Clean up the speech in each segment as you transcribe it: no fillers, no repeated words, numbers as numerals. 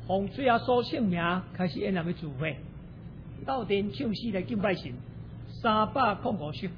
洪水啊所姓名开始演人的聚会，斗阵唱诗来敬拜神，305首。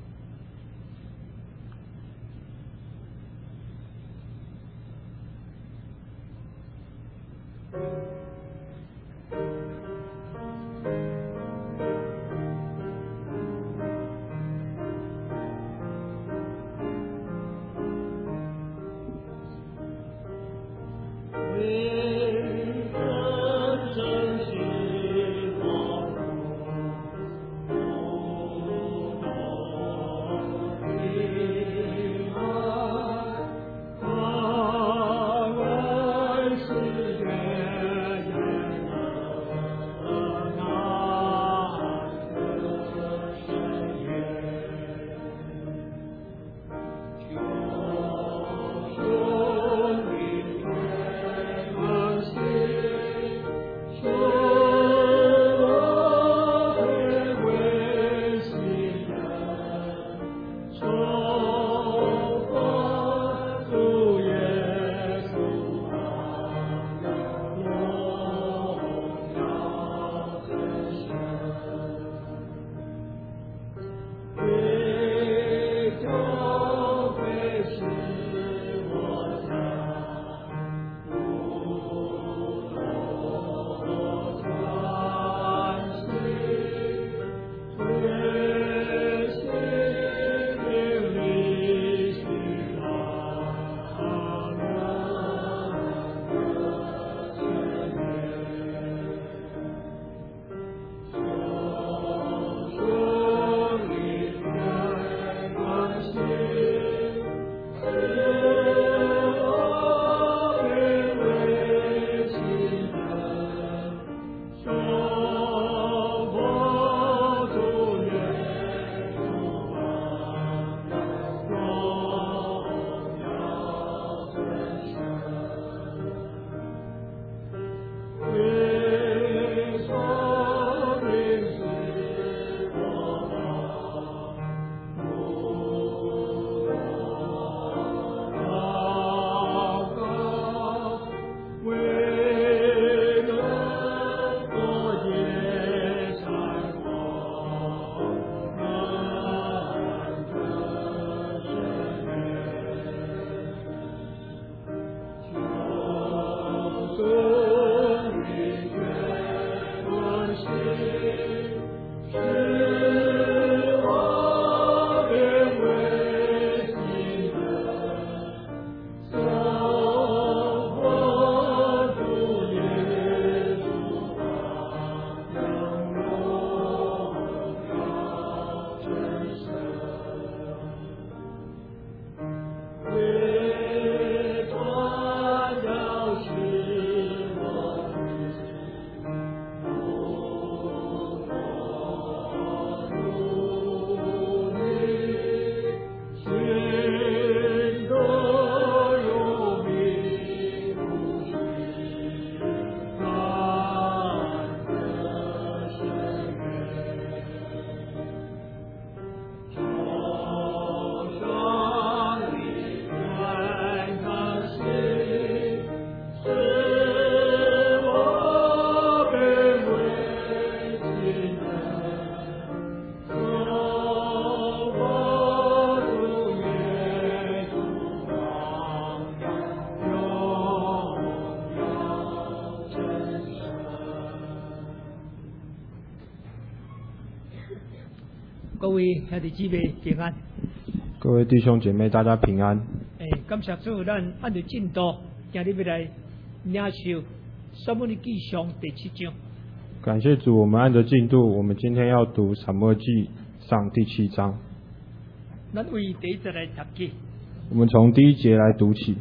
各位兄弟姊妹平安， 各位弟兄姐妹，大家平安。 感谢主，咱按照进度，今日要来领受撒母耳记上第7章。 感谢主，我们按着进度，我们今天要读撒母耳记上第7章。 咱为第1节来读起。 我们从第1节来读起。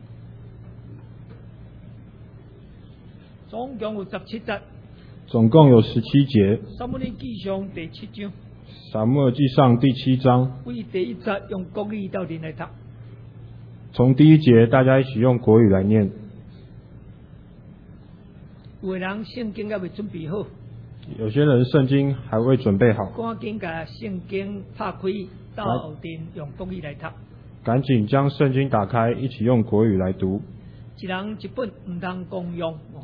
总共有17节。 总共有17节。 撒母耳记上第7章。 撒母耳记上第7章。 为第1节用国语斗阵来读。 从第1节，大家一起用国语来念。 有的人圣经还未准备好， 有些人圣经还未准备好， 赶紧把圣经拍开，斗阵用国语来读。 赶紧将圣经打开，一起用国语来读。 一人一本，唔通共用。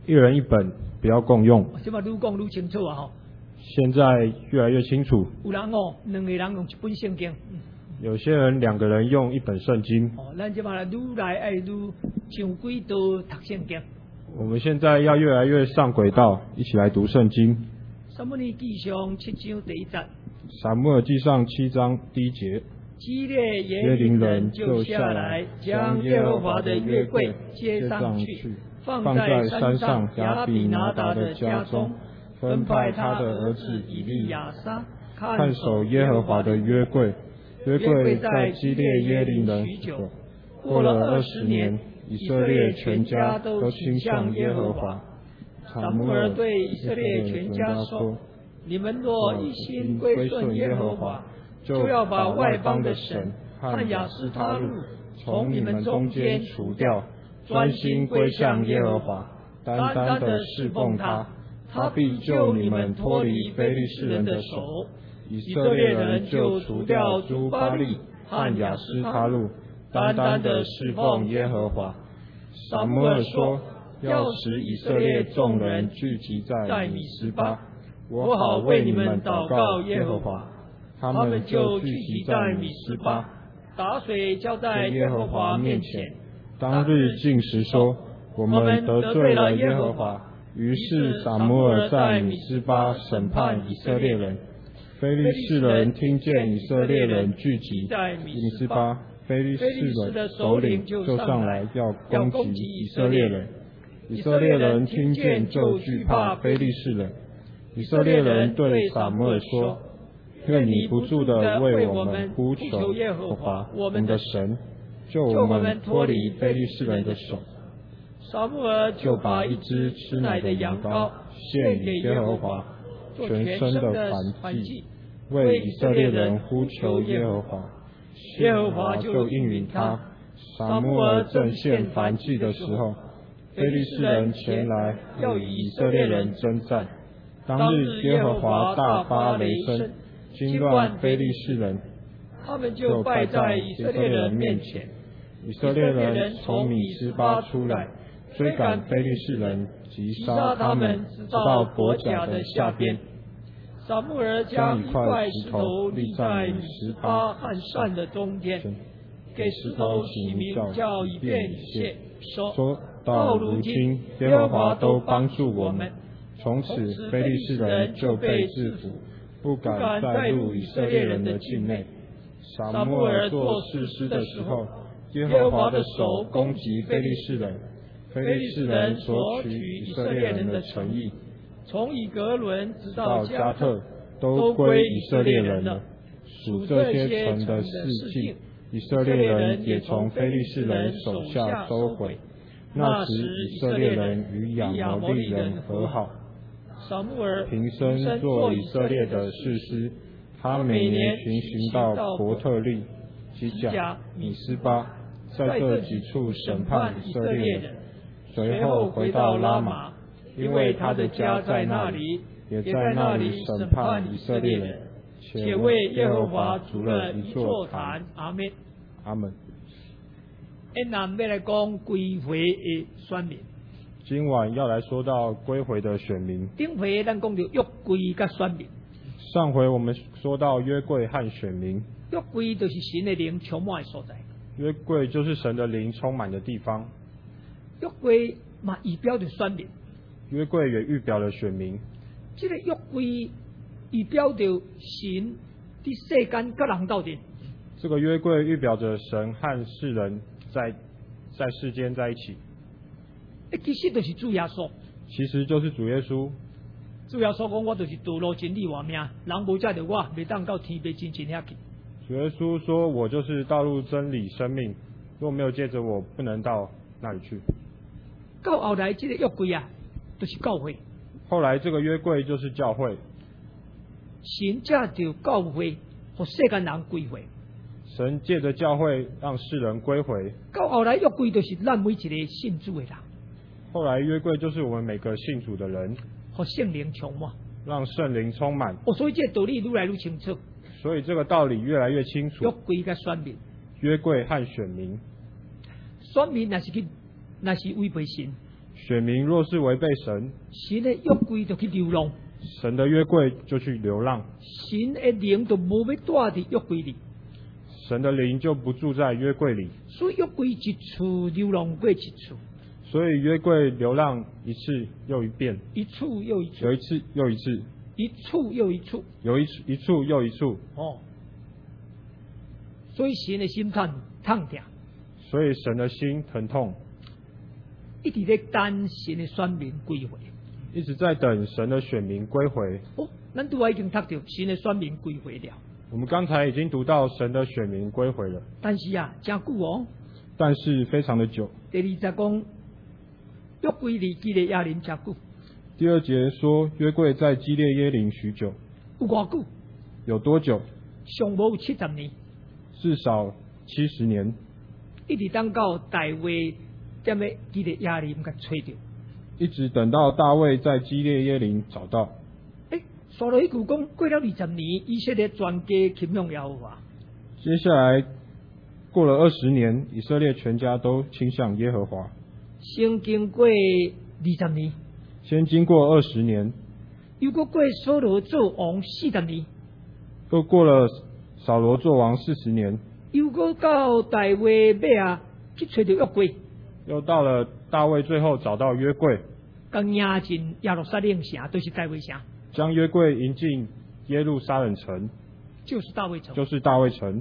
一人一本，不要共用。 这嘛愈讲愈清楚啊吼。 现在越来越清楚。 有人哦，两个人用一本圣经。 有些人2个人用一本圣经。 咱这嘛愈来爱愈上轨道读圣经。 我们现在要越来越上轨道，一起来读圣经。 撒母耳记上7章第1节。 撒母耳记上7章第1节。 基列耶琳人就下来，将耶和华的约柜接上去，放在山上亚比拿达的家中，分派他的儿子以利亚撒看守耶和华的约柜。约柜在基列耶琳人许久。过了20年，以色列全家都倾向耶和华。 撒母耳对以色列全家说：你们若一心归顺耶和华，就要把外邦的神和亚斯他路从你们中间除掉，专心归向耶和华，单单的侍奉他，他必救你们脱离非利士人的手。以色列人就除掉诸巴力和亚斯他路，单单的侍奉耶和华。撒母耳说：要使以色列众人聚集在米斯巴，我好为你们祷告耶和华。他们就聚集在米斯巴，打水浇在耶和华面前。 当日禁食说：我们得罪了耶和华。于是撒母耳在米斯巴审判以色列人。非利士人听见以色列人聚集在米斯巴，非利士人的首领就上来要攻击以色列人。以色列人听见就惧怕非利士人。以色列人对撒母耳说：愿你不住的为我们呼求耶和华我们的神，救我们脱离非利士人的手。 撒母耳就把一只吃奶的羊羔献给耶和华，全身的燔祭，为以色列人呼求耶和华。耶和华就应允他。撒母耳正献燔祭的时候，非利士人前来要与以色列人征战。当日耶和华大发雷声，惊乱非利士人， 他们就败在以色列人面前。 以色列人从米斯巴出来，追赶非利士人，击杀他们，直到伯甲的下边。 撒母耳将一块石头立在米斯巴和善的中间，给石头起名叫以便以谢，说： 到如今耶和华都帮助我们。从此非利士人就被制服，不敢再入以色列人的境内。撒母耳做士师的时候，耶和华的手攻击非利士人，非利士人索取以色列人的城邑， 从以革伦直到加特都归以色列人了。属这些城的四境，以色列人也从非利士人手下收回。那时以色列人与亚摩利人和好。 撒母耳平生做以色列的士师，他每年巡到伯特利、基甲、米斯巴，在这几处审判以色列人，随后回到拉玛，因为他的家在那里，也在那里审判以色列人，且为耶和华筑了一座坛。 阿门。 阿门。 咱要来讲归回的选民。 今晚要来说到归回的选民。 顶回咱讲到约柜甲选民。 上回我们说到约柜和选民。 约柜就是神的灵充满的所在。 约柜就是神的灵充满的地方。 约柜嘛预表着选民。 约柜也预表了选民。 这个约柜预表着神伫世间甲人斗阵。 这个约柜预表着神和世人在世间在一起。 其实就是主耶稣， 其实就是主耶稣。 主耶稣讲：我就是道路真理活命，人无载着我，袂当到天边真正遐去。 主耶稣说：我就是道路、真理、生命，若没有借着我，不能到那里去。 到后来，这个约柜啊，就是教会。 后来这个约柜就是教会。 神借着教会，和世间人归回。 神借着教会让世人归回。 到后来，约柜就是咱每一个信主的人。 后来约柜就是我们每个信主的人， 和圣灵充满， 让圣灵充满。 所以这个道理愈来愈清楚。 所以这个道理越来越清楚。 约柜甲选民， 约柜和选民。 选民那是违背神， 选民若是违背神， 神的约柜就去流浪， 神的约柜就去流浪， 神的灵就无要住伫约柜里， 神的灵就不住在约柜里， 所以约柜一处流浪过一处， 所以约柜流浪一次又一遍， 一处又一处， 有一次又一次， 一处又一处， 有一处又一处。 哦，所以神的心痛痛定， 所以神的心疼痛， 一直在等神的选民归回。 一直在等神的选民归回。 哦，咱都已经读到神的选民归回了， 我们刚才已经读到神的选民归回了， 但是啊，真久哦。 但是非常的久。 第二节讲，约柜离基列耶林真久， 第二节说约柜在基列耶林许久， 有偌久？ 有多久？ 上无70年， 至少70年， 一直等到大卫踮咧基列耶林甲找到。 一直等到大卫在基列耶林找到。 刷落一句讲，过了20年，以色列全家倾向耶和华。 接下来过了20年，以色列全家都倾向耶和华。 先经过20年， 先经过20年， 又过扫罗做王40年， 又过了扫罗做王40年， 又过到大卫尾啊去找到约柜， 又到了大卫最后找到约柜， 刚迎进耶路撒冷城，就是大卫城， 将约柜迎进耶路撒冷城， 就是大卫城， 就是大卫城。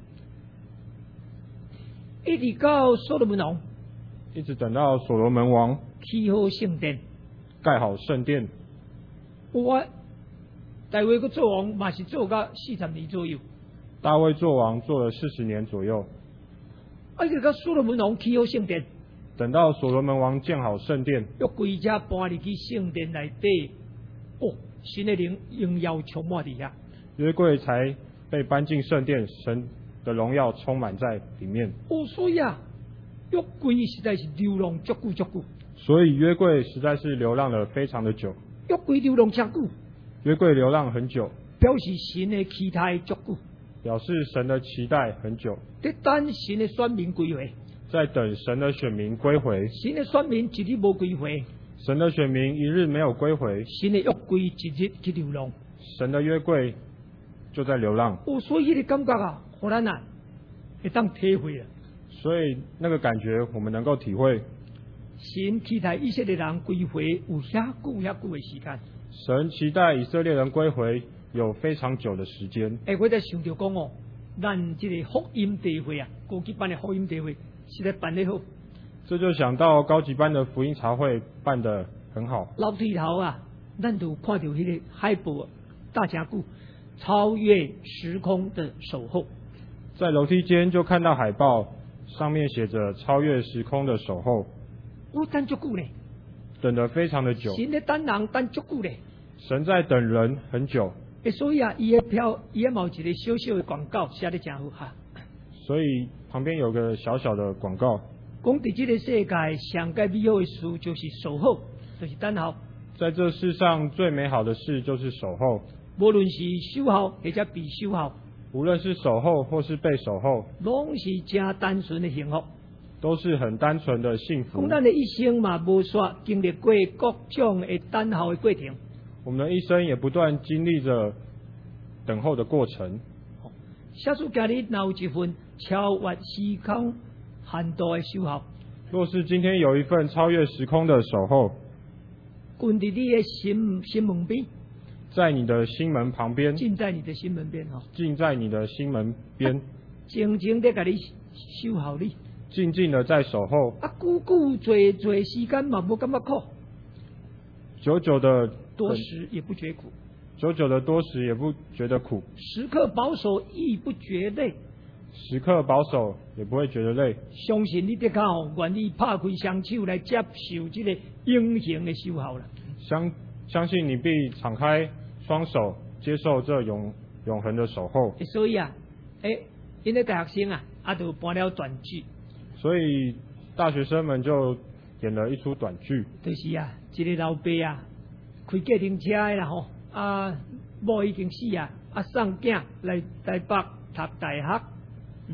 一直到所罗门王， 一直等到所罗门王起好圣殿， 盖好圣殿。 我大卫个做王嘛是做到40年左右， 大卫做王做了40年左右。 一直到所罗门王起好圣殿， 等到所罗门王建好圣殿， 约柜才搬入去圣殿内底，哦，神的灵荣耀充满伫遐， 约柜才被搬进圣殿，神的荣耀充满在里面。 哦，所以啊，约柜实在是流浪足久。 所以约柜实在是流浪了非常的久。 约柜流浪真久， 约柜流浪很久， 表示神的期待足久， 表示神的期待很久， 在等神的选民归回。 在等神的选民归回。 神的选民一日无归回， 神的选民一日没有归回， 神的约柜一日去流浪。 神的约柜就在流浪。 哦，所以迄个感觉啊，互咱啊会当体会啊。 所以那个感觉我们能够体会。 神期待以色列人归回有遐久的时间。 神期待以色列人归回有非常久的时间。 我在想着讲哦，咱这个福音大会啊，高级班的福音大会实在办得好。 这就想到高级班的福音茶会办得很好。 楼梯头啊，咱都看到迄个海报大家久，超越时空的守候。 在楼梯间就看到海报，上面写着超越时空的守候。 我等足久呢， 等得非常的久。 神在等人等足久呢。 神在等人很久。 所以啊，伊的嘛有一个小小的广告写得真好哈。 所以旁边有个小小的广告， 讲伫这个世界上界美好的事就是守候，就是等候。 在这世上最美好的事就是守候， 无论是守候或者被守候， 无论是守候或是被守候， 拢是真单纯的幸福， 都是很单纯的幸福。 讲咱的一生嘛，无煞经历过各种的等候的过程。 我们的一生也不断经历着等候的过程。 假使今日若有一份超越时空限度的守候， 若是今天有一份超越时空的守候， 滚伫你的心门边， 在你的心门旁边， 近在你的心门边近在你的心门边， 静静地甲你守候你， 静静的在守候， 久时间嘛无感觉苦， 久久的多时也不觉苦， 久久的多时也不觉得苦， 时刻保守亦不觉累， 时刻保守也不会觉得累。 相信你的靠愿意拍开双手来接受这个永恒的守候了。 相信你必敞开双手接受这永恒的守候。 所以啊，因为大学生啊，就搬了短剧。 所以大学生们就演了一出短剧。 就是啊，一个老爸啊，开计程车的啦吼，某已经死啊，送囝来台北读大学。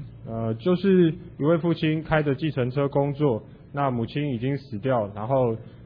就是一位父亲开着计程车工作，那母亲已经死掉，然后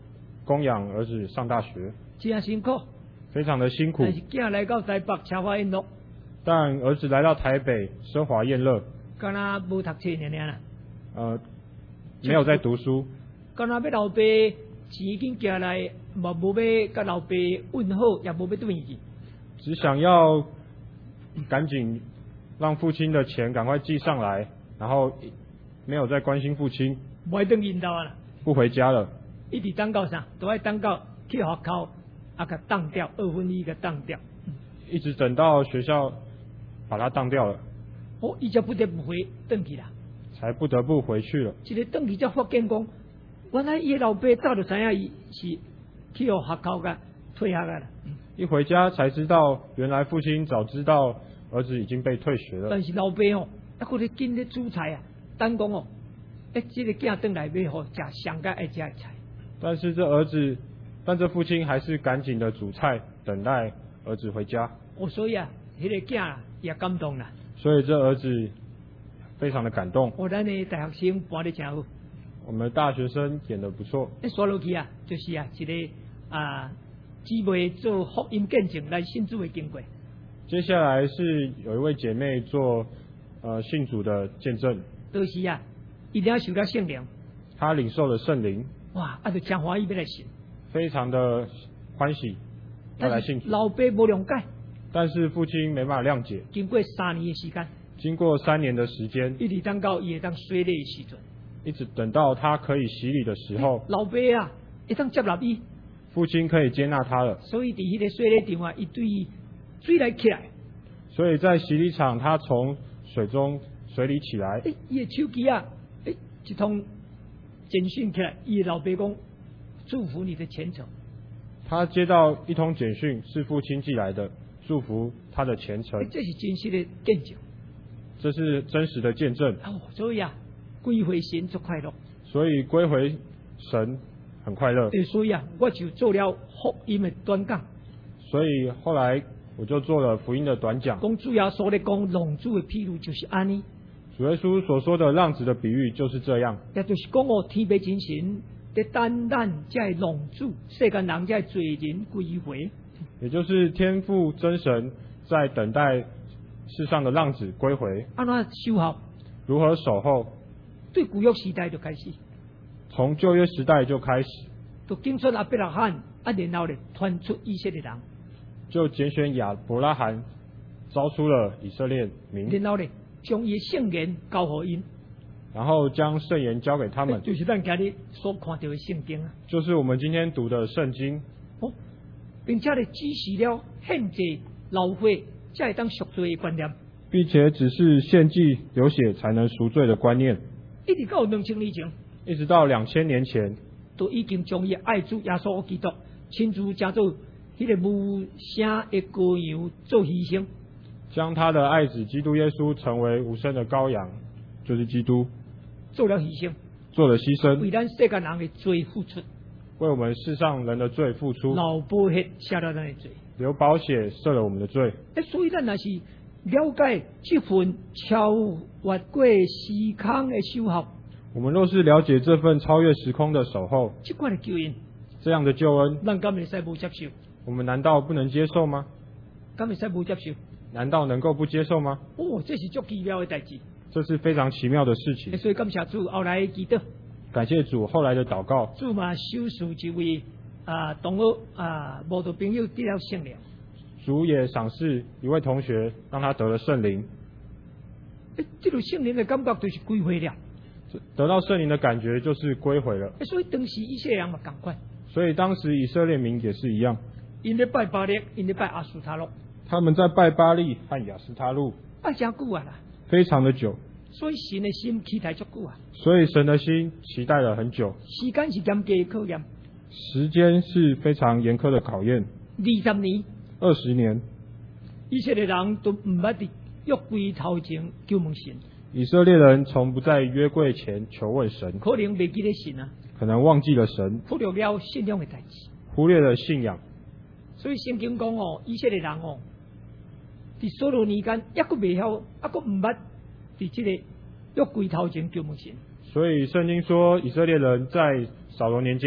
供养儿子上大学， 真辛苦。 非常的辛苦。 但是囝来到台北奢华宴乐， 但儿子来到台北奢华宴乐， 敢若无读册尔啦。 没有在读书， 敢若要老爸钱紧寄来，无要甲老爸问好，也无要转去。 只想要赶紧让父亲的钱赶快寄上来，然后没有再关心父亲， 不爱转引导啦， 不回家了， 一直等到啥？都爱等到去学校甲当掉1/2甲当掉。 一直等到学校把他当掉了， 伊才不得不回转去啦。 才不得不回去了。 一个转去才发现讲，原来伊的老爸早就知影伊是去学校甲退学啦。 一回家才知道，原来父亲早知道儿子已经被退学了。 但是老爸还搁咧紧咧煮菜啊，等讲这个囝转来要互食上佳爱食的菜。 但这父亲还是赶紧的煮菜，等待儿子回家。 所以迄个囝也感动啦。 所以这儿子非常的感动。 咱的大学生搬得真好。 我们大学生演得不错。 刷落去就是一个姊妹做福音见证来信主的经过。 接下来是有一位姐妹做信主的见证。 就是一定要受到圣灵。 她领受了圣灵。 哇，就真欢喜要来信。 非常的欢喜要来信主。 老爸无谅解。 但是父亲没办法谅解。 经过3年的时间。 经过3年的时间。 一直等到伊会当洗礼的时阵。 一直等到他可以洗礼的时候。 老爸会当接纳伊。 父亲可以接纳他了。 所以伫迄个洗礼场伊对水来起来。 所以在洗礼场，他从水里起来。 伊的手机一通简讯起来，伊的老爸讲祝福你的前程。 他接到一通简讯，是父亲寄来的，祝福他的前程。 这是真实的见证。 这是真实的见证。 所以归回神就快乐。 所以归回神很快乐。 所以我就做了福音的短讲。 所以后来我就做了福音的短讲。 讲主耶稣咧讲浪子的譬如就是安尼。 主耶稣所说的浪子的比喻就是这样。 也就是讲天父真神在等咱这浪子，世间人这罪人归回。 也就是天父真神在等待世上的浪子归回。 安怎守候？ 如何守候？ 对旧约时代就开始。 从旧约时代就开始。 就拣选亚伯拉罕，然后咧传出以色列人。 就拣选亚伯拉罕，招出了以色列民。 然后咧将伊圣言交给因。 然后将圣言交给他们。 就是咱今日所看到的圣经啊。 就是我们今天读的圣经。 并且咧指示了献祭流血才会当赎罪的观念。 并且只是献祭流血才能赎罪的观念。 一直到2000年前。 一直到2000年前。 都已经将伊爱主耶稣基督亲自加做迄个无声的羔羊做牺牲。 将他的爱子基督耶稣成为无声的羔羊，就是基督。 做了牺牲。 做了牺牲。 为咱世间人的罪付出。 为我们世上人的罪付出。 流宝血赦了咱的罪。 流宝血赦了我们的罪。 所以咱若是了解这份超越过时空的守候。 我们若是了解这份超越时空的守候， 这款的救恩， 这样的救恩， 咱敢会使无接受？ 我们难道不能接受吗？ 敢会使无接受？ 难道能够不接受吗？ 这是足奇妙的代志。 这是非常奇妙的事情。 所以感谢主后来祈祷。 感谢主后来的祷告。 主嘛收赎一位同学慕道朋友得了圣灵。 主也赏识一位同学，让他得了圣灵。 这种圣灵的感觉就是归回了。 得到圣灵的感觉就是归回了。 所以当时以色列人嘛同款。 所以当时以色列民也是一样。 因咧拜巴力，因咧拜亚斯他录。 他们在拜巴力和亚斯他录。 拜真久啊啦。 非常的久。 所以神的心期待足久啊。 所以神的心期待了很久。 时间是严格的考验。 时间是非常严苛的考验。 20年。 20年。 以色列人都唔捌伫约柜头前求问神。 以色列人从不在约柜前求问神。 可能未记得神啊。 可能忘记了神。 忽略了信仰的代志。 忽略了信仰。 所以圣经讲以色列人伫所罗年间，抑佫未晓，佫唔捌伫这个约柜头前求问神。 所以圣经说，以色列人在扫罗年间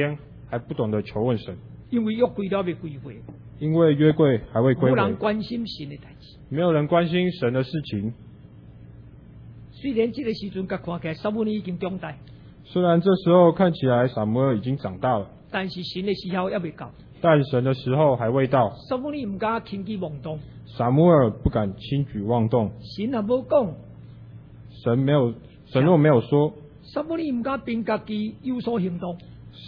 还不懂得求问神， 因为约柜了未归回， 因为约柜还未归无人回， 关心神的代志。 没有人关心神的事情。 虽然这个时阵，甲看起来撒母耳已经长大， 虽然这时候看起来撒母耳已经长大了， 但是神的时候也未到。 但神的时候还未到。 撒母耳唔敢轻举妄动， 撒母耳不敢轻举妄动， 神也无讲。 神若没有说， 撒母耳唔敢凭家己有所行动，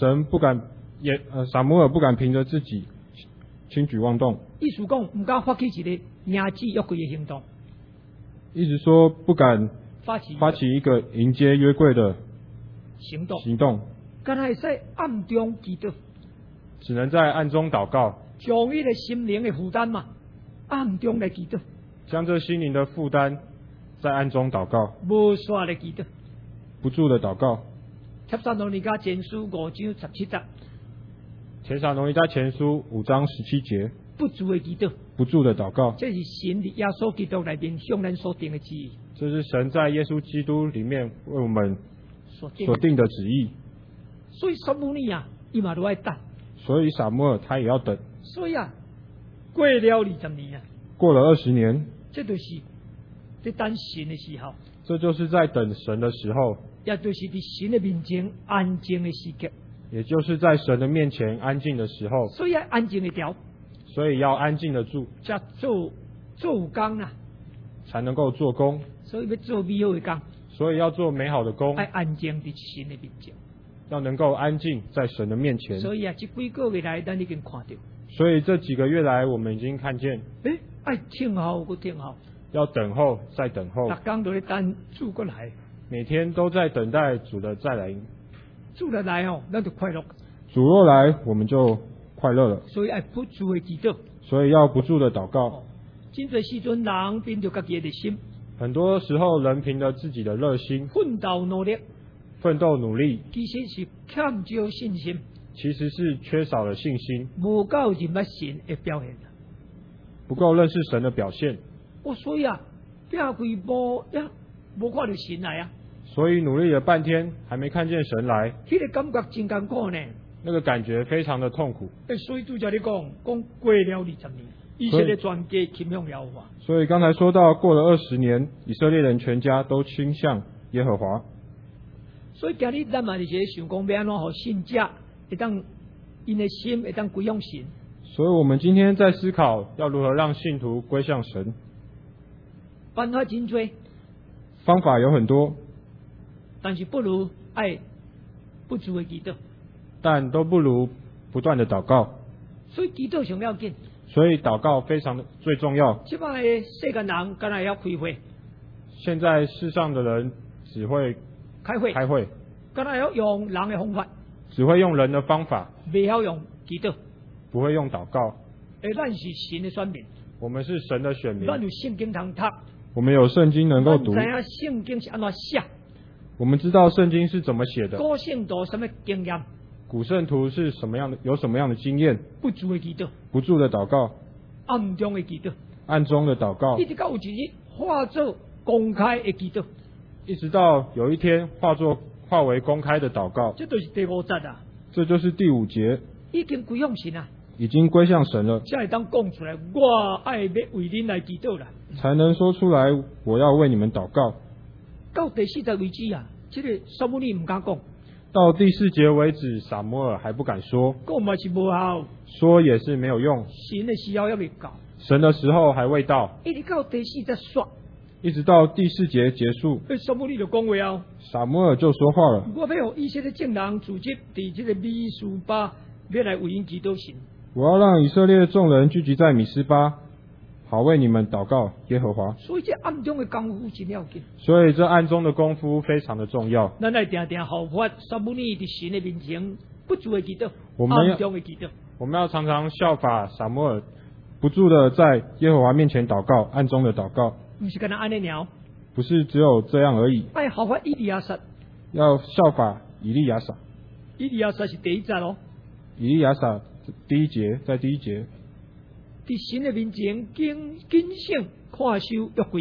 撒母耳不敢凭着自己轻举妄动， 意思讲唔敢发起一个迎接约柜的行动， 一直说不敢发起一个迎接约柜的行动，敢会使暗中祈祷， 只能在暗中祷告， 将伊的心灵的负担嘛，暗中来祈祷， 将这心灵的负担在暗中祷告， 无煞来祈祷， 不住的祷告。 帖撒罗尼迦前书5章17节， 帖撒罗尼迦前书5章17节， 不住的祈祷， 不住的祷告， 这是神伫耶稣基督内面向咱所定的旨意， 这是神在耶稣基督里面为我们所定的旨意。 所以撒母耳啊，伊嘛都爱等。 所以撒母耳他也要等。 所以啊，过了20年啊， 过了20年， 这就是在等神的时候， 这就是在等神的时候， 也就是伫神的面前安静的时刻。 也就是在神的面前安静的时候。 所以要安静的调， 所以要安静的住， 才做工啊， 才能够做工。 所以要做美好的工， 所以要做美好的工， 要安静伫神的面前， 要能够安静在神的面前。 所以啊，这几个月来，咱已经看到。 所以这几个月来，我们已经看见， 爱听候，搁听候， 要等候，再等候， 逐天都在等主过来， 每天都在等待主的再来。 主的来哦，咱就快乐。 主若来，我们就快乐了。 所以爱不住的祈祷， 所以要不住的祷告。 真侪时阵，人凭着家己的心， 很多时候人凭着自己的热心， 奋斗努力，其实是欠少信心， 其实是缺少了信心， 无够认识神的表现， 不够认识神的表现。 所以啊，拼几步也无看到神来啊。 所以努力了半天，还没看见神来， 迄个感觉真艰苦呢。 那个感觉非常的痛苦。 所以主叫你讲过了20年，以色列全家倾向耶和华。 所以刚才说到，过了20年，以色列人全家都倾向耶和华。 所以今日咱嘛是想讲要安怎互信者会当因的心会当归向神。 所以我们今天在思考要如何让信徒归向神。 办法真多， 方法有很多， 但是不如爱不住的祈祷， 但都不如不断的祷告。 所以祈祷上要紧， 所以祷告非常的最重要。 现在的世间人敢若要开会， 现在世上的人只会开会， 敢若要用人的方法， 只会用人的方法， 未晓用祈祷， 不会用祷告。 咱是神的选民， 我们是神的选民， 咱有圣经通读， 我们有圣经能够读， 知影圣经是安怎写， 我们知道圣经是怎么写的， 古圣徒什么经验， 古圣徒是有什么样的经验， 不住的祈祷， 不住的祷告， 暗中的祈祷， 暗中的祷告， 一直到有一日化作公开的祈祷， 一直到有一天化为公开的祷告。 这就是第5节啊， 这就是第5节， 已经归向神啊， 已经归向神了， 才会当讲出来，我爱要为恁来祈祷啦， 才能说出来，我要为你们祷告。 到第4节为止啊，这个撒母耳唔敢讲， 到第4节为止，撒母耳还不敢说， 讲嘛是无效， 说也是没有用， 神的时候还未到， 神的时候还未到， 一直到第4节说， 一直到第4节结束， 撒母耳就讲话啊， 撒母耳就说话了， 我要让以色列众人聚集伫这个米斯巴，要来为因祈祷神。 我要让以色列众人聚集在米斯巴，好为你们祷告耶和华。 所以这暗中的功夫真要紧， 所以这暗中的功夫非常的重要。 咱来定定效法撒母耳伫神的面前不住的祈祷，暗中的祈祷。 我们要常常效法撒母耳，不住的在耶和华面前祷告，暗中的祷告。 不是跟他安尼鸟， 不是只有这样而已。 爱效法以利亚撒， 要效法以利亚撒。 以利亚撒是第1节咯。 以利亚撒第1节，在第1节， 伫神的面前谨慎看守约柜，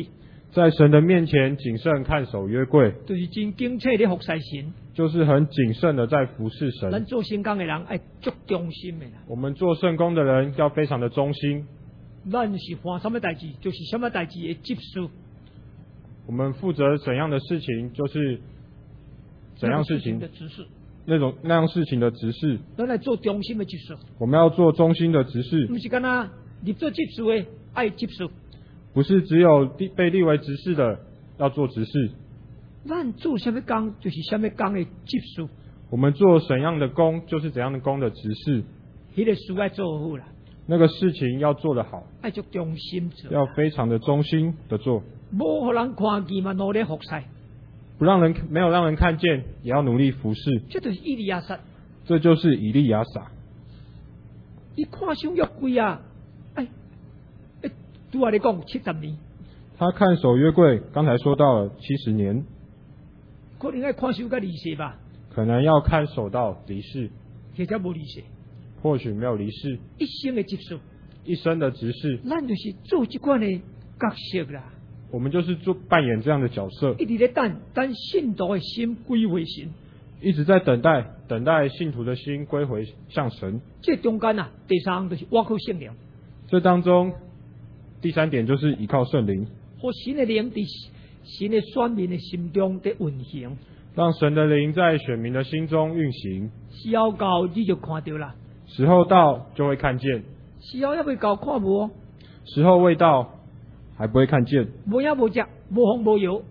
在神的面前谨慎看守约柜， 就是真精切的服侍神。 就是很谨慎的在服侍神。 咱做圣工的人爱足忠心的啦。 我们做圣工的人要非常的忠心。 咱是犯什么代志，就是什么代志的接受。 我们负责怎样的事情，就是怎样事情的指示。 那样事情的指示。 咱来做忠心的接受。 我们要做忠心的指示。 不是干那你做接受的爱接受。 不是只有被立为执事的要做执事。 咱做什么工，就是什么工的接受。 我们做怎样的工，就是怎样的工的执事。 那个事爱做好啦。 那个事情要做得好， 爱做忠心做， 要非常的忠心的做。 无互人看见嘛，努力服侍。 没有让人看见，也要努力服侍。 这就是以利亚撒。 这就是以利亚撒。 伊看守约柜啊，拄仔你讲70年。 他看守约柜，刚才说到了70年。 可能要看守到离世吧。 可能要看守到离世。 或者无离世。 或许没有离世。 一生的接受。 一生的执事。 咱就是做这款的角色啦。 我们就是扮演这样的角色。 一直在等信徒的心归回神。 一直在等待信徒的心归回向神。 这中间啊，第三就是依靠圣灵。 这当中，第3点就是依靠圣灵。 和神的灵在神的选民的心中的运行。 让神的灵在选民的心中运行。 时候到你就看到了。 时候到就会看见。 时候还未到看无。 时候未到还不会看见。 无影无食，无风无摇，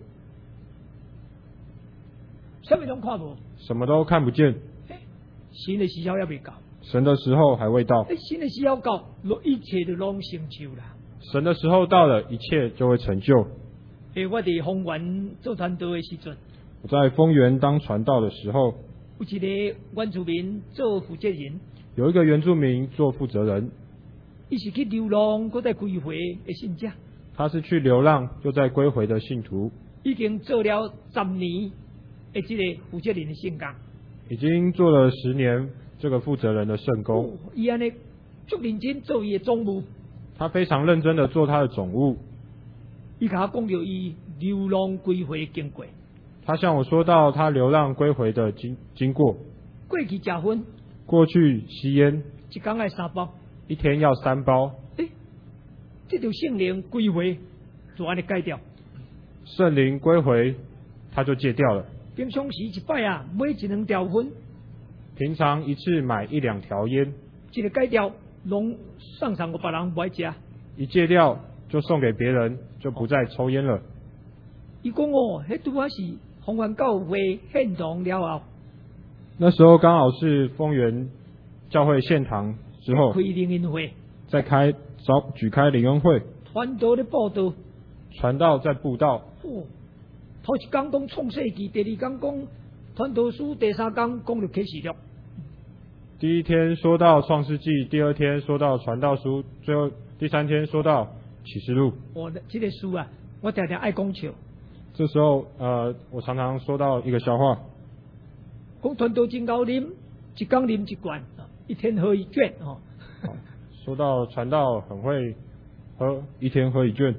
什么拢看无。 什么都看不见。 神的时候还未到。 神的时候还未到。 神的时候到，一切就拢成就啦。 神的时候到了，一切就会成就。 我伫丰原做传道的时阵， 我在丰原当传道的时候， 有一个原住民做负责人。 有一个原住民做负责人。 伊是去流浪，搁再归回的信者。 他是去流浪又再归回的信徒。 已经做了10年的这个负责人的圣工。 已经做了10年这个负责人的圣工。 伊安尼足认真做伊的总务。 他非常认真的做他的总务。 伊甲我讲到伊流浪归回经过。 他向我说到他流浪归回的经过。 过去食薰。 过去吸烟。 一天要3包。 一天要3包。 这条圣灵归回就安尼改掉。 圣灵归回，他就戒掉了。 平常时一摆啊，买1-2条薰。 平常一次买1-2条烟。 一个改掉，拢送给别人不爱食。 一戒掉就送给别人，就不再抽烟了。 伊讲迄拄啊是丰原教会献堂了后。 那时候刚好是丰原教会献堂之后。 开灵恩会。 再举开灵恩会。 传道的报道。 传道在布道。 头一天讲创世纪，第2天讲传道书，第3天讲到启示录。 第一天说到创世纪，第2天说到传道书，最后第3天说到启示录。 这个书啊，我常常爱讲笑。 这时候我常常说到一个笑话。 讲传道真够啉，一天啉1罐，一天喝1卷哦。 说到传道很会喝，一天喝1卷。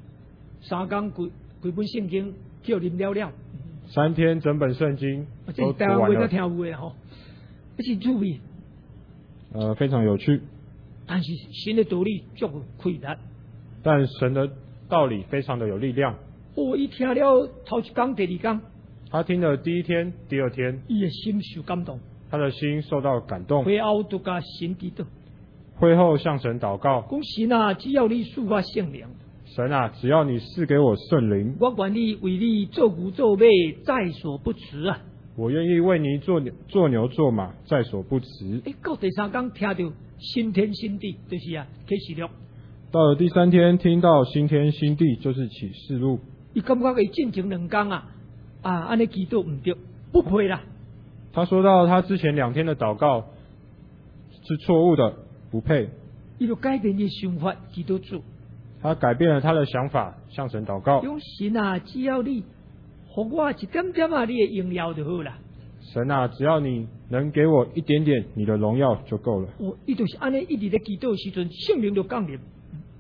3天规本圣经叫啉了了。 3天整本圣经都读完了。这是台湾话听有的吼，这是趣味。 非常有趣。 但是神的道理足有开力。 但神的道理非常的有力量。 伊听了头1天、第2天。 他听了第1天、第2天。 伊的心受感动。 他的心受到感动。 会后就甲神祈祷。 会后向神祷告。 讲神啊，只要你赐我圣灵。 神啊，只要你赐给我圣灵， 我愿意为你做牛做马，在所不辞啊！ 我愿意为你做牛做马，在所不辞。 到第3天听到新天新地，就是启示录。 到了第3天听到新天新地，就是启示录。 伊感觉伊进前2天安尼祈祷唔对，不配啦。 他说到他之前2天的祷告是错误的，不配。 伊就改变伊想法，祈祷主。 他改变了他的想法，向神祷告。 用神啊，只要你给我一点点你的荣耀就好啦。 神啊，只要你能给我一点点你的荣耀就够了。 伊就是安尼一直在祈祷的时阵，圣灵就降临。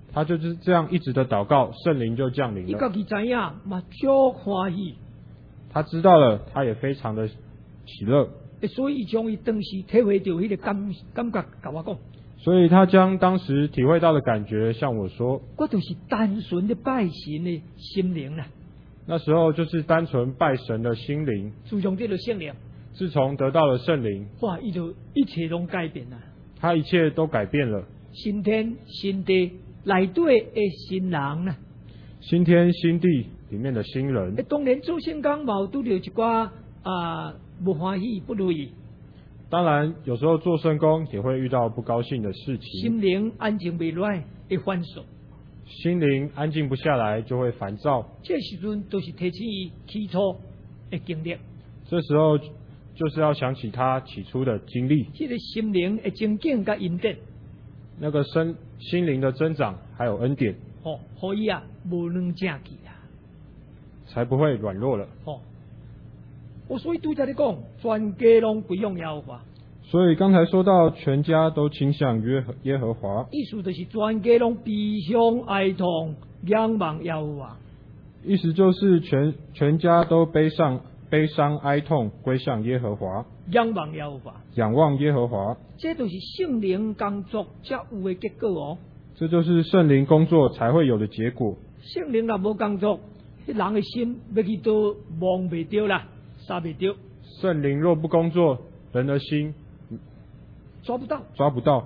他就是这样一直的祷告，圣灵就降临了。 伊家己知影嘛，足欢喜。 他知道了，他也非常的喜乐。 所以伊将伊当时体会到迄个感觉，甲我讲。 所以他将当时体会到的感觉向我说：“ 我就是单纯的拜神的心灵啦。” 那时候就是单纯拜神的心灵。 自从这个圣灵， 自从得到了圣灵， 哇，伊就一切都改变了。 他一切都改变了。 新天新地内底的新人啦， 新天新地里面的新人。 当然做圣工嘛，拄着一寡不欢喜不如意。 当然，有时候做圣工也会遇到不高兴的事情。 心灵安静不下来，会烦躁。 心灵安静不下来，就会烦躁。 这时阵都是提起伊起初的经历。 这时候就是要想起他起初的经历。 这个心灵的增进甲恩典。 那个心灵的增长还有恩典。 可以无能正气才不会软弱了。 我所以对在你讲，全家拢归向耶和华。 所以刚才说到全家都倾向耶和华， 意思就是全家拢悲伤哀痛，仰望耶和华。 意思就是全家都悲伤哀痛，归向耶和华， 仰望耶和华， 仰望耶和华。 这就是圣灵工作才有的结果哦。 这就是圣灵工作才会有的结果。 圣灵若无工作，人的心要去都望袂到啦，杀袂到。 圣灵若不工作，人的心抓不到。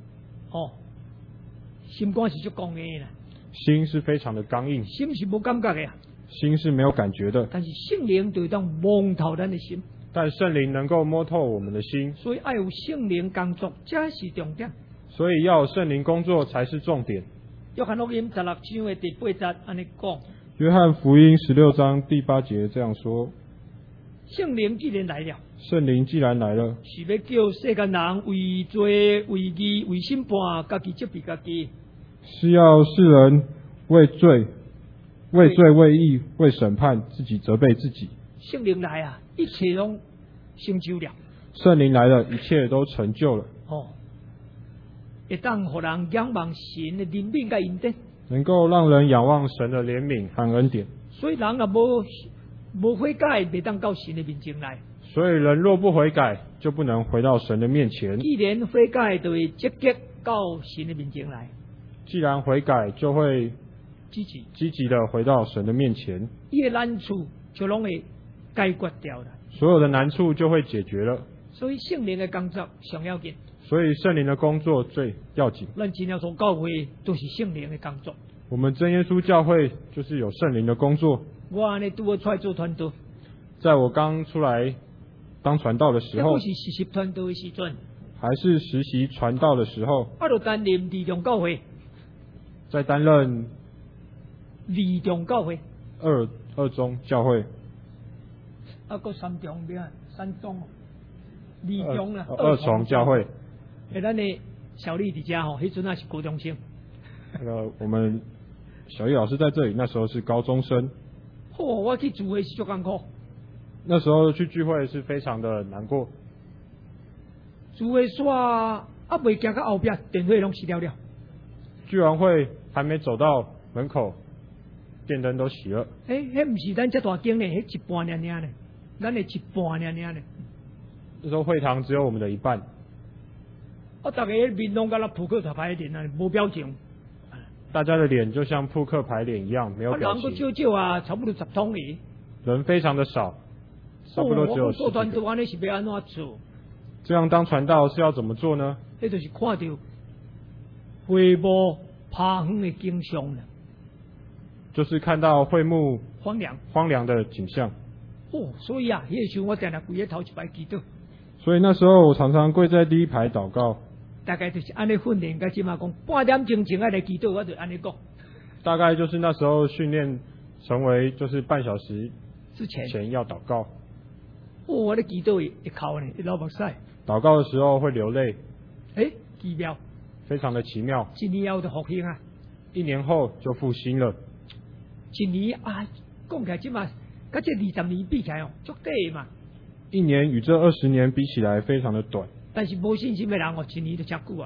心肝是足刚硬啦。 心是非常的刚硬。 心是无感觉的呀。 心是没有感觉的。 但是圣灵就当摸透咱的心。 但圣灵能够摸透我们的心。 所以要有圣灵工作，这是重点。 所以要有圣灵工作才是重点。 约翰福音16章的第8节安尼讲。 约翰福音16章第8节这样说： 圣灵既然来了， 圣灵既然来了， 是要叫世间人为罪、为义、为审判，家己责备家己。 是要世人为罪、为义、为审判，自己责备自己。 圣灵来一切都成就了。 圣灵来了，一切都成就了。 会当互人仰望神的怜悯甲恩典， 能够让人仰望神的怜悯和恩典。 所以人若无悔改，袂当到神的面前来。 所以人若不悔改，就不能回到神的面前。 既然悔改，就会积极到神的面前来。 既然悔改，就会积极的回到神的面前。 伊的难处就拢会解决掉了， 所有的难处就会解决了。 所以圣灵的工作上要紧。 所以圣灵的工作最要紧。 咱真耶稣教会都是圣灵的工作。 我们真耶稣教会就是有圣灵的工作。 我安尼拄好出来做传道。 在我刚出来当传道的时候， 是实习传道的时阵， 还是实习传道的时候， 我就担任利中教会， 在担任利中教会二中教会， 个三中边三中利中啦， 二重教会。 咱的小丽伫家迄阵是高中生。 我们小丽老师在这里，那时候是高中生。 我去聚会是足艰苦。 那时候去聚会是非常的难过。 聚会煞未行到后边，电火拢熄了。 聚完会还没走到门口，电灯都熄了。 迄唔是咱这大间呢，迄一半尔呢，咱的一半尔呢。 那时候会堂只有我们的一半。 大家面拢甲那扑克牌脸无表情。 大家的脸就像扑克牌脸一样，没有表情。 人都少差不多10通哩。 人非常的少，差不多只有10个。 做传道安尼是要安怎做？ 这样当传道是要怎么做呢？ 那就是看到会幕趴远的景象了。就是看到会幕荒凉的景象。 所以那时候我定定跪在头一排祈祷。 所以那时候我常常跪在第一排祷告。 大概就是安尼训练，甲即马讲半点钟前来祈祷，我就安尼讲。 大概就是那时候训练成为就是半小时之前要祷告。 我的祈祷会哭呢，会流目屎。 祷告的时候会流泪。 奇妙， 非常的奇妙。 一年后就复兴 1年后就复兴了。 一年讲起来即马，甲这20年比起来足短嘛。 1年与这20年比起来非常的短。 但是无信心的人1年就真久呢。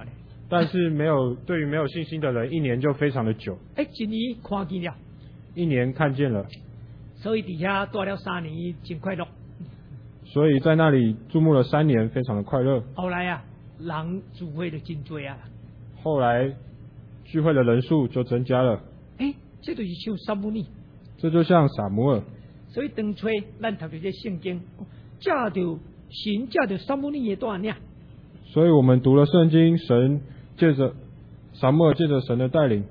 但是对于没有信心的人，1年就非常的久。 一年看见了 ，1年看见了， 所以底下待了3年，真快乐。 所以在那里注目了3年，非常的快乐。 后来啊，人聚会就真多啊。 后来聚会的人数就增加了。 这就是像撒母耳。 这就像撒母耳。 所以当初咱读到这圣经，借着神借着撒母耳的带领。 所以我们读了圣经，神借着撒母耳借着神的带领，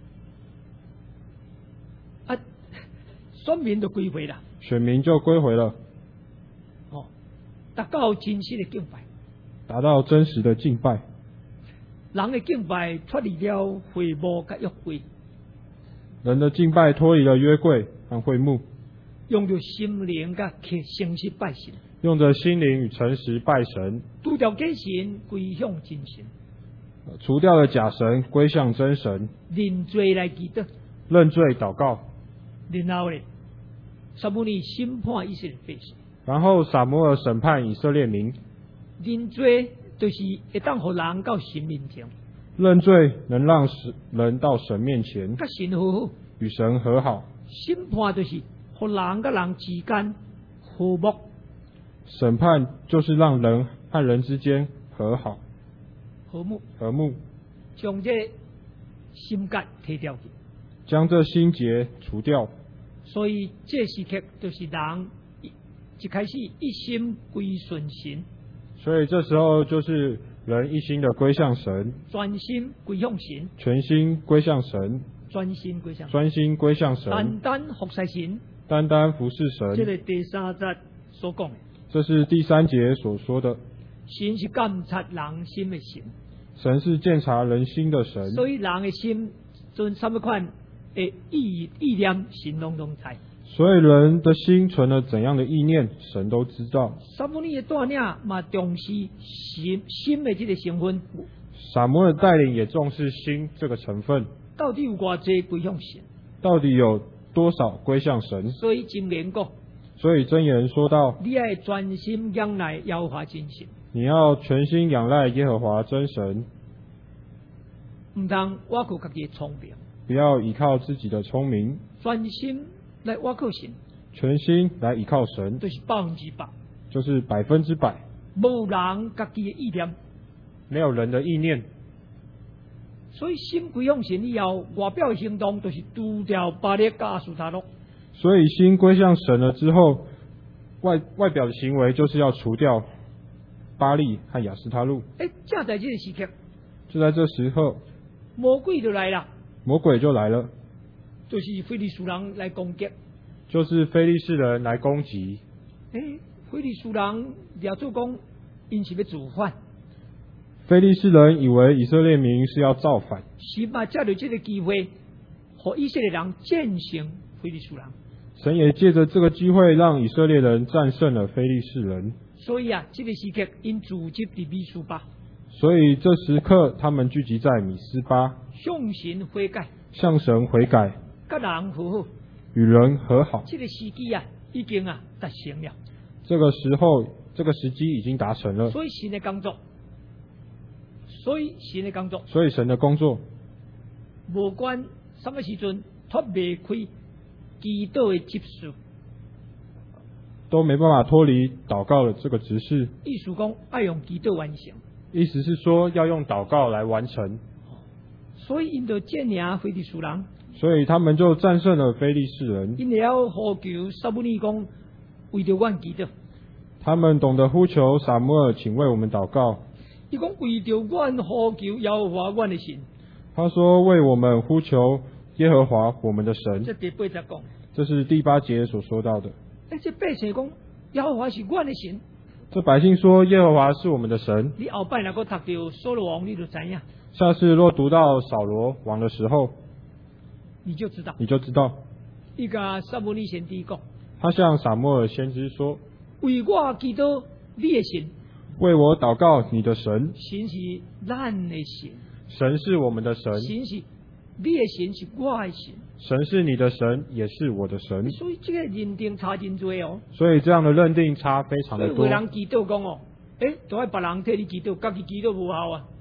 选民就归回了。 选民就归回了。 达到真实的敬拜， 达到真实的敬拜。 人的敬拜脱离了会幕跟约柜， 人的敬拜脱离了约柜和会幕， 用着心灵跟诚实拜神， 用着心灵与诚实拜神， 除掉假神归向真神， 除掉了假神归向真神， 认罪来祈祷， 认罪祷告。 然后呢，撒母耳审判以色列百姓。 然后撒母耳审判以色列民。 认罪就是会当互人到神面前， 认罪能让人到神面前， 跟神和好， 与神和好。 审判就是互人跟人之间和睦， 审判就是让人和人之间和好， 和睦，将这心结提掉去， 将这心结除掉。 所以这时刻就是人一开始一心归顺神， 所以这时候就是人一心的归向神， 专心归向神， 全心归向神， 专心归向神， 专心归向神， 单单服侍神， 单单服侍神。 这个第3节所讲的， 这是第3节所说的。 神是监察人心的神， 神是鉴察人心的神， 所以人的心存什么款的意念，神拢知。 所以人的心存了怎样的意念，神都知道。 撒母耳的带领嘛重视心的这个成分， 撒母耳带领也重视心这个成分。 到底有多少归向神？ 到底有多少归向神？ 所以箴言讲， 所以箴言说到， 你要专心仰赖耶和华真神， 你要全心仰赖耶和华真神， 唔通挖靠自己的聪明， 不要依靠自己的聪明， 专心来挖靠神， 全心来依靠神， 就是100%， 就是100%， 无人自己的意念， 没有人的意念。 所以心归向神以后，外表的行动就是除掉巴列加苏塔洛。 所以心归向神了之后，外表的行为就是要除掉巴力和亚斯他路。 正在这个时刻， 就在这时候， 魔鬼就来了， 魔鬼就来了， 就是非利士人来攻击， 就是非利士人来攻击。 非利士人了做讲，因是要造反。 非利士人以为以色列民是要造反， 神嘛借着这个机会，和以色列人战胜非利士人。 神也借着这个机会，让以色列人战胜了非利士人。 所以啊，这个时刻因聚集在米斯巴。 所以这时刻，他们聚集在米斯巴， 向神悔改， 向神悔改， 跟人和好， 与人和好。 这个时机啊，已经达成了。 这个时候，这个时机已经达成了。 所以神的工作，所以神的工作，无管什么时阵脱袂开祈祷的执事， 都没办法脱离祷告的这个执事。 意思讲要用祈祷完成， 意思是说要用祷告来完成。 所以因就战胜非利士人， 所以他们就战胜了非利士人。 因了呼求撒母耳讲，为着阮祈祷。 他们懂得呼求撒母耳，请为我们祷告。 伊讲为着阮呼求耶和华阮的神。 他说为我们呼求耶和华我们的神。 这第8节讲， 这是第8节所说到的。 这百姓讲耶和华是阮的神。 这百姓说耶和华是我们的神。 你后摆若个读到扫罗王，你就知影。 下次若读到扫罗王的时候， 你就知道。 伊甲撒母耳先知讲， 他向撒母耳先知说： 为我祈祷你的神， 为我祷告你的神。 神是咱的神， 神是我们的神。 神是你的神，是我的神。 神是你的神，也是我的神。 所以这个认定差真多哦。 所以这样的认定差非常的多。 所以有人祈祷讲都要别人替你祈祷，家己祈祷无效啊。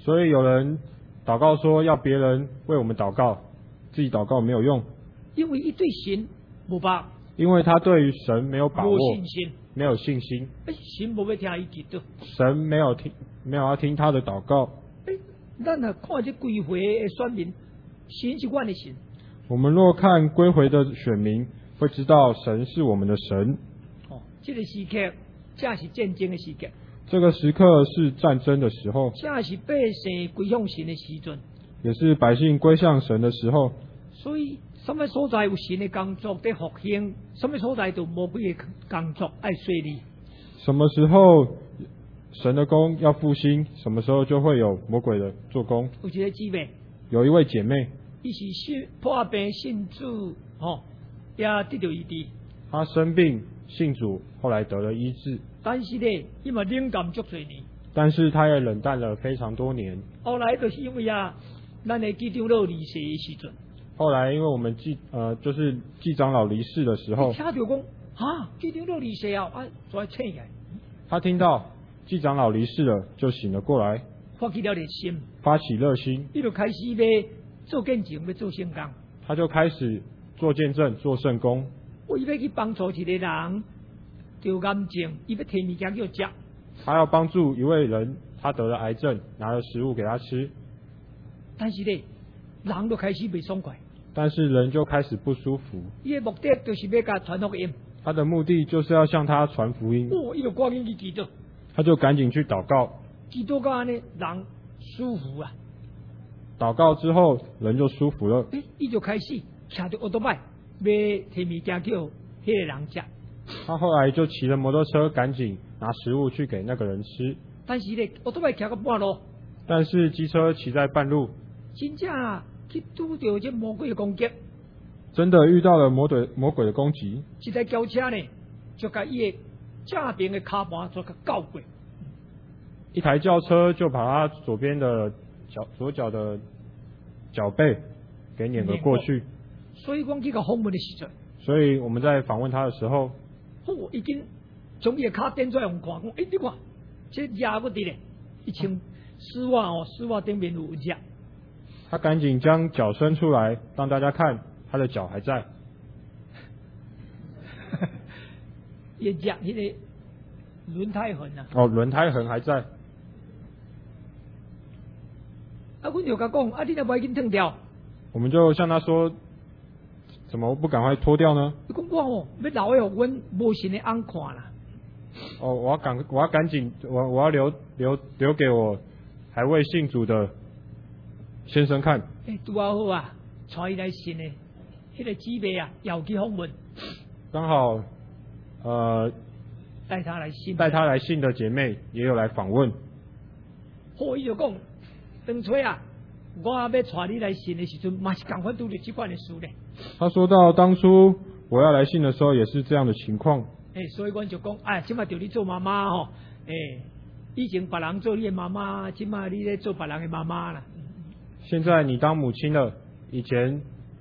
所以有人祷告说要别人为我们祷告，自己祷告没有用， 因为伊对神无把， 因为他对于神没有把握， 无信心， 没有信心。 神无要听伊祈祷， 神没有要听他的祷告。 咱若看这归回的选民，神是阮的神。 我们若看归回的选民，会知道神是我们的神。 这个时刻正是战争的时刻， 这个时刻是战争的时候， 正是百姓归向神的时阵， 也是百姓归向神的时候。 所以，什么所在有神的工作在复兴，什么所在有魔鬼的工作爱顺利。 什么时候神的工要复兴，什么时候就会有魔鬼的做工。 有一个姊妹， 有一位姐妹， 伊是破病信主，也得到医治。 她生病信主，后来得了医治。 但是呢，伊嘛冷感足多年。 但是她也冷淡了非常多年。 后来就是因为咱的基督老离世的时阵。 后来因为我们就是季长老离世的时候， 听到讲基督老离世再醒起来。 他听到季长老离世了，就醒了过来， 发起了热心， 发起热心， 伊就开始要做见证，要做圣工。 他就开始做见证，做圣工。 伊要去帮助一个人得癌症，伊要摕物件叫食。 他要帮助一位人，他得了癌症，拿了食物给他吃。 但是呢，人就开始不爽快。 但是人就开始不舒服。 伊的目的就是要甲传福音。 他的目的就是要向他传福音。 伊就赶紧去祈祷。 他就赶紧去祷告。 祈祷到安尼，人舒服啊。 祷告之后，人就舒服了。 伊就开始骑着奥多麦，要摕物件叫迄个人食。 他后来就骑着摩托车，赶紧拿食物去给那个人吃。 但是呢，奥多麦骑到半路。 但是机车骑在半路， 真正去拄到这魔鬼的攻击。 真的遇到了魔鬼的攻击。 一台轿车呢，就把伊的正边的卡盘做个搞过。 一台轿车就把他左脚的脚背给碾了过去。 所以讲这个访问的时阵， 所以我们在访问他的时候， 已经从伊的卡点出来用看，讲你看，这压不得咧，一清丝袜顶面有压。 他赶紧将脚伸出来，让大家看他的脚还在。 也压那个轮胎痕啊。 轮胎痕还在。 阮就甲讲，你若不要紧脱掉。 我们就向他说，怎么不赶快脱掉呢？ 你讲我要留给阮无神的翁看啦。 我要赶紧，我要留给我还未信主的先生看。 拄好啊，带伊来信的，迄个姊妹要去访问。 刚好带他来信的姐妹也有来访问。 伊就讲，当初我要带你来信的时阵，嘛是赶快拄着这款的事咧。 他说到当初我要来信的时候，也是这样的情况。 所以我就讲，今麦就你做妈妈吼，以前别人做你的妈妈，今麦你咧做别人的妈妈啦。 现在你当母亲了，以前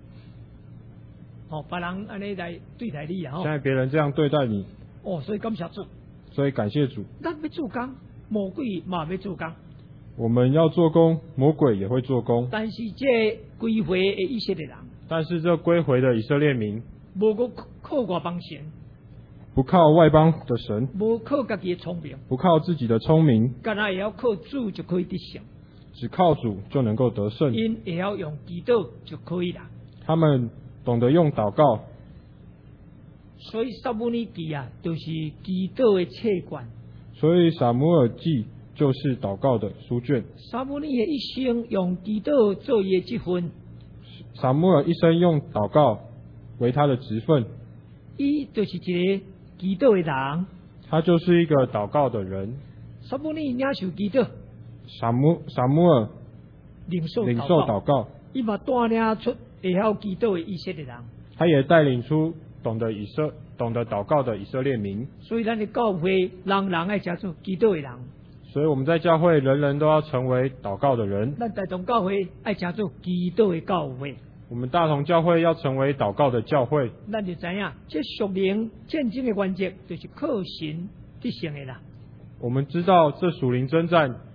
别人安尼来对待你啊！ 现在别人这样对待你， 所以感谢主， 所以感谢主。 咱要做工，魔鬼嘛要做工。 我们要做工，魔鬼也会做工。 但是这归回的以色列人， 但是这归回的以色列民， 无靠外邦神， 不靠外邦的神， 无靠家己的聪明， 不靠自己的聪明， 干那也要靠主就可以得胜。 只靠主就能够得胜。 因也要用祈祷就可以了。 他们懂得用祷告。 所以撒母耳记就是祈祷的册卷。 所以撒母耳记就是祷告的书卷。 撒母耳的一生用祈祷做伊的职分。 撒母耳一生用祷告为他的职分。 伊就是一个祈祷的人。 他就是一个祷告的人。 撒母耳领受祈祷。 撒母耳领受祷告。 伊嘛带领出会晓祈祷的以色列人。 他也带领出懂得祷告的以色列民。 所以咱的教会人人爱叫做祈祷的人。 所以我们在教会人人都要成为祷告的人。 咱大同教会爱叫做祈祷的教会。 我们大同教会要成为祷告的教会。 咱就知影，这属灵战争的关键就是靠神得胜的啦。 我们知道这属灵征战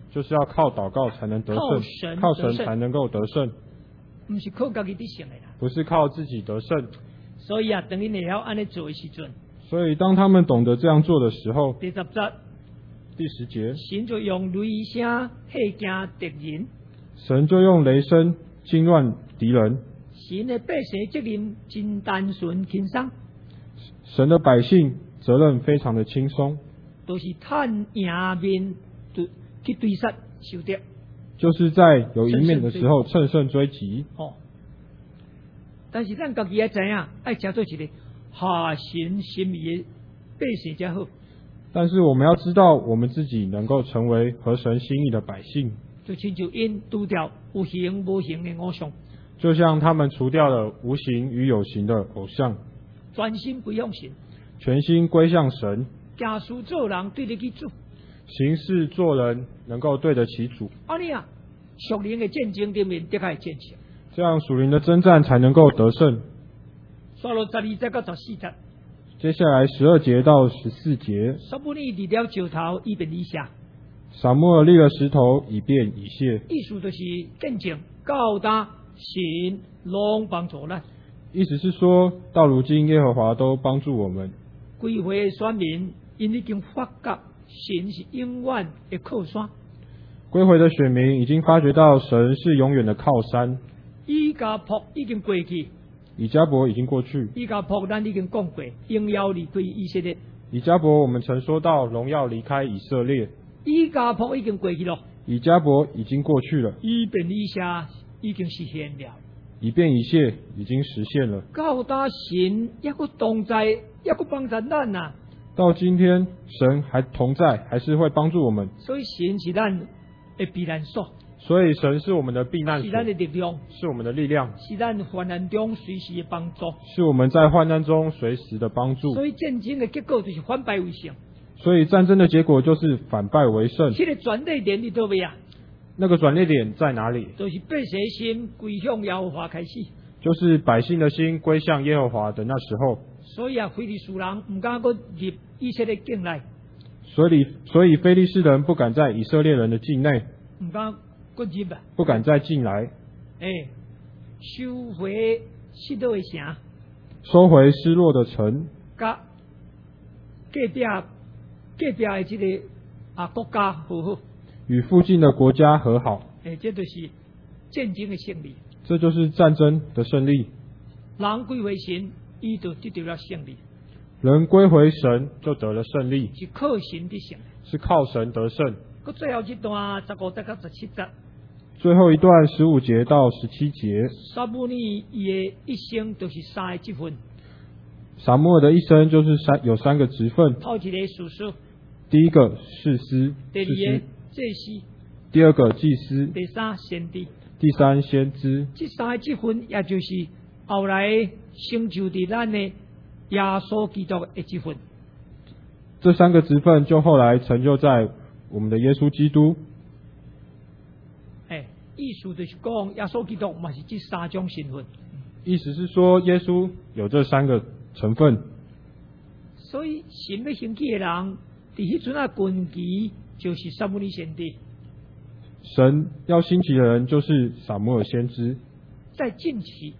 就是要靠祷告才能得胜，靠神才能够得胜， 不是靠自己得胜的啦。 不是靠自己得胜。 所以啊，等于你要按你做的时阵， 所以当他们懂得这样做的时候， 第10节， 第10节， 神就用雷声吓惊敌人， 神就用雷声惊乱敌人。 神的百姓责任真单纯轻松， 神的百姓责任非常的轻松， 都是趁赢面去对杀受敌， 就是在有赢面的时候乘胜追击。 但是咱家己也知影，爱吃做一个合神心意的百姓才好。 但是我们要知道，我们自己能够成为合神心意的百姓， 就亲像因除掉有形无形的偶像， 就像他们除掉了无形与有形的偶像， 专心归向神， 全心归向神， 行事做人对得起主， 行事做人能够对得起主。 安尼啊，属灵的战争里面得开坚强。 这样属灵的征战才能够得胜。 刷了12节到14节， 接下来12节到14节， 撒母耳立了石头以便以谢， 撒母耳立了石头以便以谢， 意思就是见证教导神拢帮助咱。 意思是说到如今耶和华都帮助我们。 归回的选民因已经发觉神是永远的靠山， 归回的选民已经发觉到神是永远的靠山。 以加卜已经过去， 以迦伯已经过去， 以加卜咱已经讲过，荣耀离开以色列。 以迦伯我们曾说到荣耀离开以色列， 以加卜已经过去了， 以迦伯已经过去了， 以便以谢已经实现了， 以便以谢已经实现了。 教导神也个同在，也个帮助咱呐。 到今天神还同在，还是会帮助我们。 所以神是咱的避难所， 所以神是我们的避难所， 是咱的力量， 是我们的力量， 是咱患难中随时的帮助， 是我们在患难中随时的帮助。 所以战争的结果就是反败为胜。 所以战争的结果就是反败为胜。 这个转捩点你到位啊？ 那个转捩点在哪里？ 就是百姓心归向耶和华开始。 就是百姓的心归向耶和华的那时候。 所以啊，非利士人唔敢搁入以色列境内。 所以非利士人不敢在以色列人的境内， 唔敢搁入啊， 不敢再进来。 收回失落的城， 收回失落的城， 甲隔壁的这个国家和好， 与附近的国家和好。 这就是战争的胜利。 这就是战争的胜利。 人归回神，伊就得到了胜利。 人归回神就得了胜利， 是靠神的胜， 是靠神得胜。 个最后一段15节到17节， 最后一段15节到17节， 撒母耳伊的一生就是3个职分。 撒母耳的一生就是有3个职分。 头一个士师， 第一个士师， 第二个祭司， 第二个祭司， 第3先知， 第3先知。 这3个职分也就是后来成就伫咱的耶稣基督的职分。 这3个职分就后来成就在我们的耶稣基督。 意思就是讲，耶稣基督嘛是这3种身份。 意思是说，耶稣有这3个成分。 所以神要兴起的人，伫迄阵啊近期就是撒母耳先知。 神要兴起的人就是撒母耳先知。 在近期，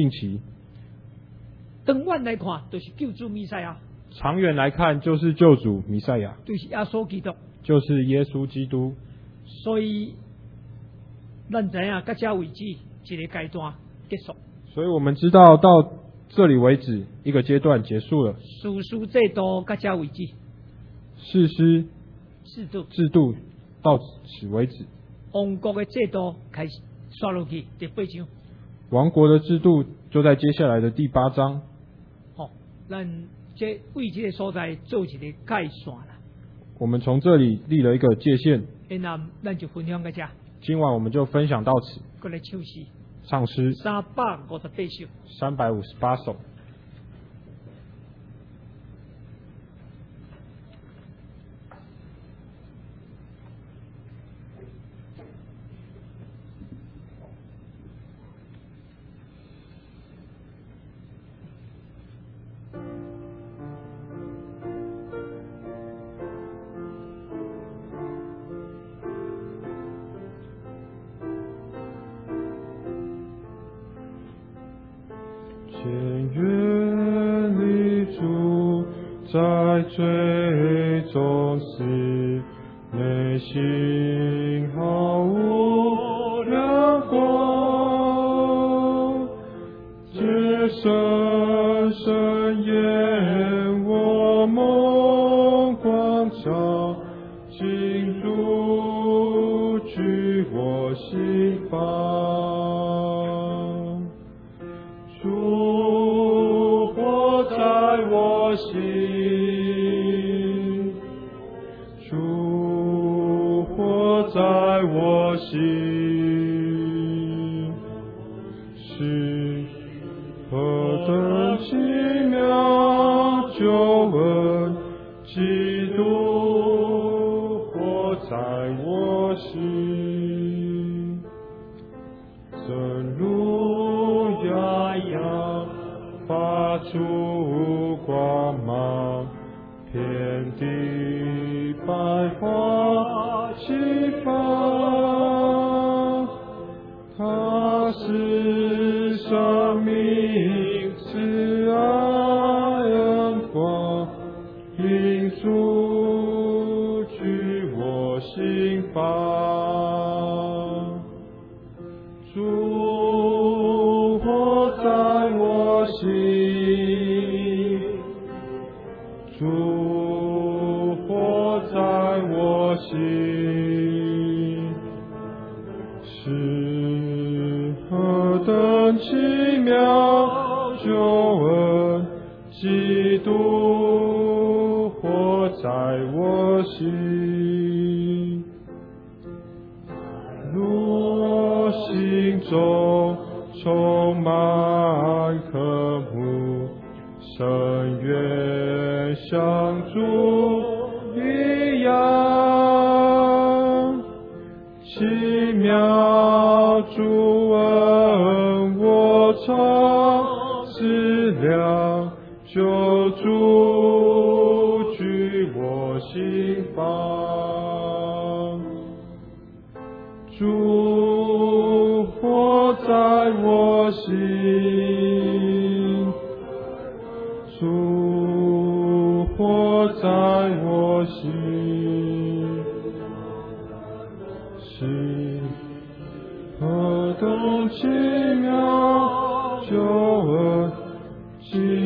长远来看，就是救主弥赛亚。 长远来看，就是救主弥赛亚， 就是耶稣基督， 就是耶稣基督。 所以，咱知影到这为止一个阶段结束。 所以我们知道到这里为止，一个阶段结束了。 士师制度到这为止， 士师制度到此为止。 王国的制度开始刷落去第8章。 王国的制度就在接下来的第8章。 咱这为这个所在做一个界线啦。 我们从这里立了一个界限。 咱就分享到这。 今晚我们就分享到此。 过来唱诗。 唱诗 358首。 358首。 在最终时，内心毫无亮光，只深深眼我梦光照，进入居我心房。烛火在我心，烛火在我心，是何等奇妙救恩，基督活在我心，正如太阳发出光芒，遍地百花齐放。它是生命，慈爱恩光，引主居我心房。烛火在我心，烛火在我心，是何等奇妙救恩，基督活在我心。我心中充满渴慕，深愿像主一样，奇妙主恩我尝思量，救主居我心房。烛火在我心，烛火在我心，是何等奇妙救恩，基